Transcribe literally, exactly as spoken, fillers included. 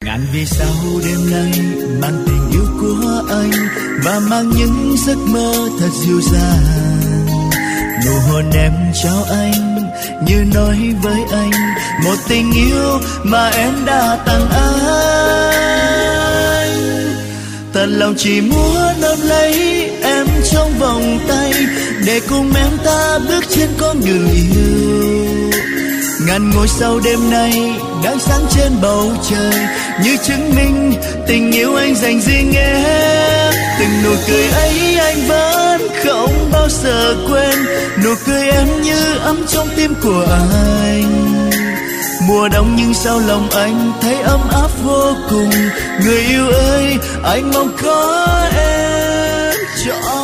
ngàn vì sao đêm nay mang tình yêu của anh và mang những giấc mơ thật dịu dàng. Nụ hôn em trao anh như nói với anh một tình yêu mà em đã tặng anh. Thật lòng chỉ muốn ôm lấy em trong vòng tay để cùng em ta bước trên con đường yêu. Ngàn ngôi sao đêm nay đang sáng trên bầu trời như chứng minh tình yêu anh dành riêng em. Từng nụ cười ấy anh vẫn không bao giờ quên, nụ cười em như ấm trong tim của anh. Mùa đông nhưng sao lòng anh thấy ấm áp vô cùng. Người yêu ơi, anh mong có em cho